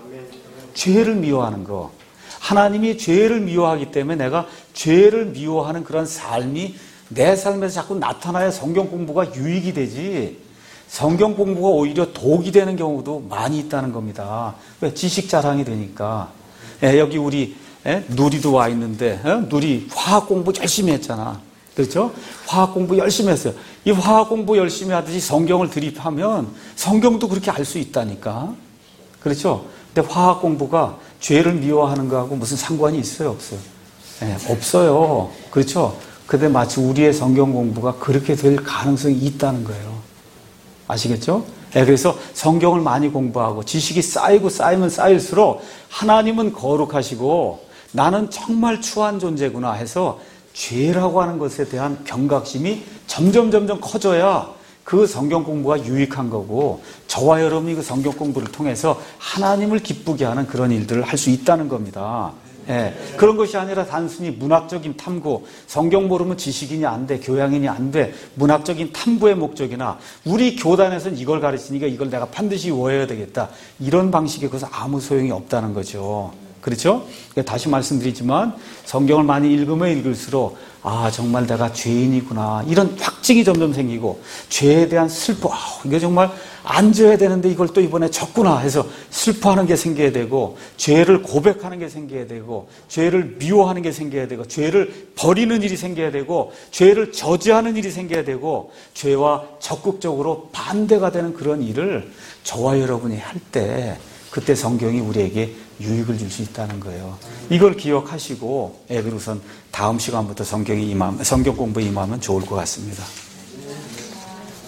죄를 미워하는 거. 하나님이 죄를 미워하기 때문에 내가 죄를 미워하는 그런 삶이 내 삶에서 자꾸 나타나야 성경 공부가 유익이 되지 성경 공부가 오히려 독이 되는 경우도 많이 있다는 겁니다. 왜? 지식 자랑이 되니까. 여기 우리 누리도 와 있는데 누리 화학 공부 열심히 했잖아. 그렇죠? 화학 공부 열심히 했어요. 이 화학 공부 열심히 하듯이 성경을 드립하면 성경도 그렇게 알 수 있다니까. 그렇죠? 근데 화학 공부가 죄를 미워하는 거하고 무슨 상관이 있어요? 없어요? 없어요. 그렇죠? 근데 마치 우리의 성경 공부가 그렇게 될 가능성이 있다는 거예요. 아시겠죠? 그래서 성경을 많이 공부하고 지식이 쌓이고 쌓이면 쌓일수록 하나님은 거룩하시고 나는 정말 추한 존재구나 해서 죄라고 하는 것에 대한 경각심이 점점 커져야 그 성경 공부가 유익한 거고 저와 여러분이 그 성경 공부를 통해서 하나님을 기쁘게 하는 그런 일들을 할 수 있다는 겁니다. 그런 것이 아니라 단순히 문학적인 탐구, 성경 모르면 지식인이 안 돼, 교양인이 안 돼, 문학적인 탐구의 목적이나 우리 교단에서는 이걸 가르치니까 이걸 내가 반드시 외워야 되겠다. 이런 방식에 그것은 아무 소용이 없다는 거죠. 그렇죠? 다시 말씀드리지만 성경을 많이 읽으면 읽을수록 아 정말 내가 죄인이구나 이런 확증이 점점 생기고 죄에 대한 슬퍼 이게 정말 안 져야 되는데 이걸 또 이번에 졌구나 해서 슬퍼하는 게 생겨야 되고 죄를 고백하는 게 생겨야 되고 죄를 미워하는 게 생겨야 되고 죄를 버리는 일이 생겨야 되고 죄를 저지하는 일이 생겨야 되고 죄와 적극적으로 반대가 되는 그런 일을 저와 여러분이 할 때 그때 성경이 우리에게 유익을 줄 수 있다는 거예요. 이걸 기억하시고 그리고선 다음 시간부터 성경 공부에 임하면 좋을 것 같습니다.